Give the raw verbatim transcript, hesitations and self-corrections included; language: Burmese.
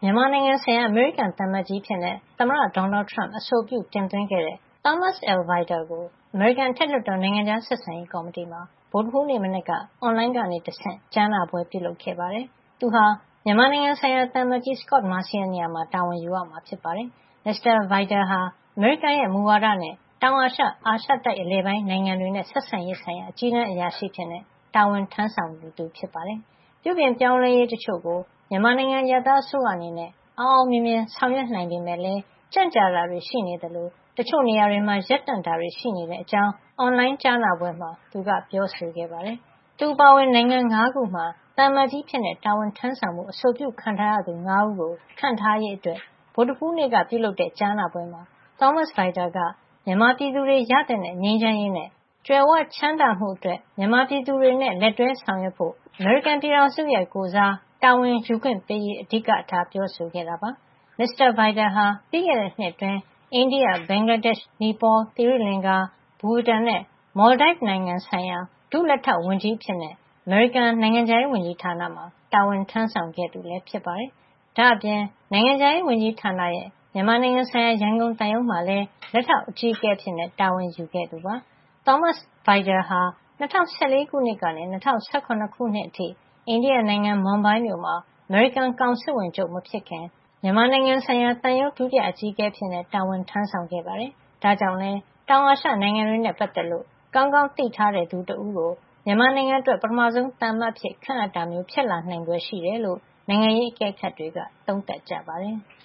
မြန်မာနိုင်ငံဆိုင်ရာအမေရိကန်သံအမတ်ကြီးဖြစ်တဲ့သမ္မတဒေါ်နယ်ထရမ့်အဆိုပြုတင်သွင်းခဲ့တဲ့ Thomas L. Vajda ကိုအမေရိကန်အထက်လွှတ်တော်နိုင်ငံခြားဆက်ဆံရေးကော်မတီမှာဗုဒ္ဓဟူးနေ့မနက်ကအွန်လိုင်းကနေတဆင့်ကြားနာပွဲပြုလုပ်ခဲ့ပါတယ်။သူဟာမြန်မာနိုင်ငံဆိုင်ရာသံအမတ်ကြီး Scot Marciel နေရာမှာတာဝန်ယူရမှာဖြစ်ပါတယ်။ မစ္စတာ Vajda ဟာအမေရိကန်ရဲ့မူဝါဒနဲ့တောင်အာရှ၊အာရှတိုက်အလယ်ပိုင်းနိုင်ငံတွေနဲ့ဆက်ဆံရေးဆိုင်ရာအကြီးတန်းအရာရှိအဖြစ်တာဝန်ထမ်းဆောင်သူဖြစ်ပါတယ်။ပြုပြင်ပြောင်းလဲရေးတချို့ကိုမြန်မာနိုင်ငံအရပ်သားအစိုးရအနေနဲ့အောင်အောင်မြင်မြင်ဆောင်ရွက်နိုင်ပေမယ့်လည်းကြန့်ကြာတာတွေရှိနေသလိုတချို့နေရာတွေမှာရပ်တန့်တာတွေရှိနေတဲ့အကြောင်းအွန်လိုင်းကြားနာပွဲမှာသူကပြောဆိုခဲ့ပါတယ်။သူအပါအဝင်နိုင်ငံ၅ခုမှာသံအမတ်ကြီးအဖြစ်တာဝန်ထမ်းဆောင်မှုအဆိုပြုခံထားရသူ၅ဦးကိုခန့်ထားရေးအတွက်ဗုဒ္ဓဟူးနေ့ကပြုလုပ်တဲ့ကြားနာပွဲမှာ Thomas Vajda ကမြန်မာပြည်သူတွေရသင့်တဲ့ငြိမ်းချမ်းရေးနဲ့ကြွယ်ဝချမ်းသာမှုအတွက်မြန်မာပြည်သူတွေနဲ့လက်တွဲဆောင်ရွက်ဖို့အမေရိကန်ပြည်ထောင်စုရဲ့ကိုယ်စားတာဝန်ယူခွင့်ပေးရေးအဓိကထားပြောဆိုခဲ့တာပါ။ မစ္စတာ Vajda ဟာပြီးခဲ့တဲ့နှစ်အတွင်းအိန္ဒိယ၊ဘင်္ဂလားဒေ့ရှ်၊နီပေါ၊သီရိလင်္ကာ၊ဘူတန်နဲ့မော်လ်ဒိုက်နိုင်ငံဆိုင်ရာဒုလက်ထောက်ဝန်ကြီးအဖြစ်အမေရိကန်နိုင်ငံခြားရေးဝန်ကြီးဌာနမှာတာဝန်ထမ်းဆောင်ခဲ့သူဖြစ်ပါတယ်။ဒါ့အပြင်နိုင်ငံခြားရေးဝန်ကြီးဌာနရဲ့မြန်မာနိုင်ငံဆိုင်ရာရန်ကုန်သံရုံးမှာလည်းလက်ထောက်အကြီးအကဲအဖြစ်တာဝန်ယူခဲ့သူပါ။ Thomas Vajda ဟာ၂၀၁၄ခုနှစ်ကနေ၂၀၁၇ခုနှစ်အထိအိန္ဒိယနိုင်ငံမွန်ဘိုင်းမြို့မှာအမေရိကန်ကောင်စစ်ဝန်ချုပ်မဖြစ်ခင်မြန်မာနိုင်ငံဆိုင်ရာသံရုံးဒုတိယအကြီးအကဲအဖြစ်တာဝန်ထမ်းဆောင်ခဲ့ပါတယ်။ဒါကြောင့်လည်းတောင်အာရှနိုင်ငံတွေနဲ့ပတ်သက်လို့ကောင်းကောင်းသိထားတဲ့သူတဦးကိုမြန်မာနိုင်ငံအတွက်ပထမဆုံးသံအမတ်အဖြစ်ခန့်အပ်တာမျိုးဖြစ်လာနိုင်ဖွယ်ရှိတယ်လို့နိုင်ငံရေးအကဲခတ်တွေကသုံးသပ်ကြပါတယ်။